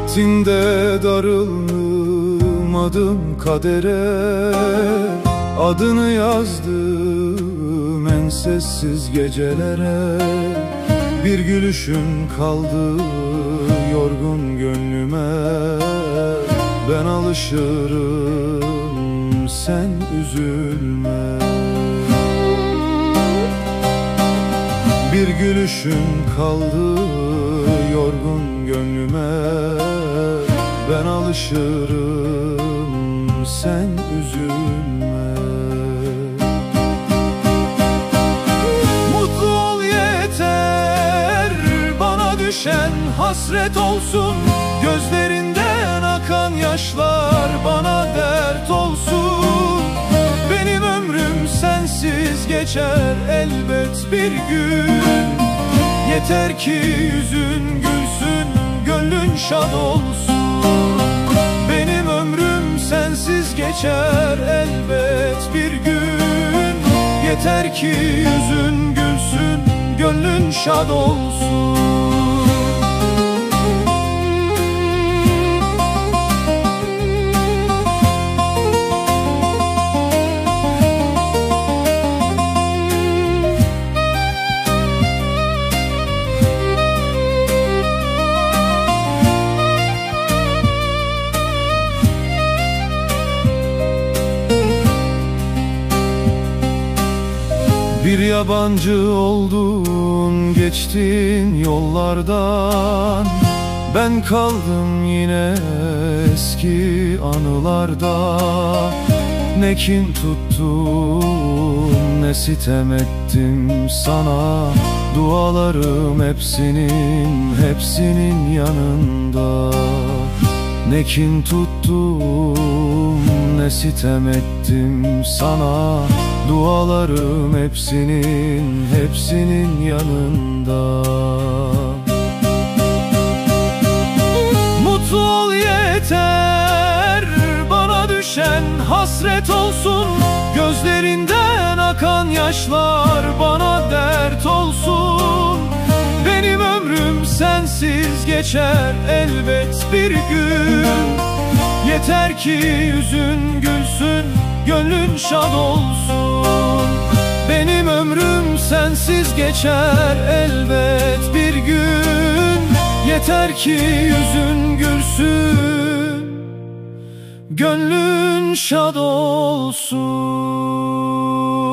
Vaktinde darılmadım kadere, adını yazdım en sessiz gecelere. Bir gülüşün kaldı yorgun gönlüme, ben alışırım sen üzülme. Bir gülüşün kaldı yorgun gönlüme, ben alışırım sen üzülme. Mutlu ol yeter, bana düşen hasret olsun. Gözlerinden akan yaşlar bana dert olsun. Benim ömrüm sensiz geçer elbet bir gün. Yeter ki yüzün gülsün, gönlün şad olsun. Benim ömrüm sensiz geçer elbet bir gün. Yeter ki yüzün gülsün, gönlün şad olsun. Bir yabancı oldun geçtin yollardan, ben kaldım yine eski anılarda. Ne kin tuttum ne sitem ettim sana, dualarım hepsinin yanında. Ne kin tuttum ne sitem ettim sana, dualarım hepsinin yanında. Mutlu ol yeter, bana düşen hasret olsun. Gözlerinden akan yaşlar bana dert olsun. Benim ömrüm sensiz geçer elbet bir gün. Yeter ki yüzün gülsün, gönlün şad olsun. Benim ömrüm sensiz geçer elbet bir gün. Yeter ki yüzün gülsün, gönlün şad olsun.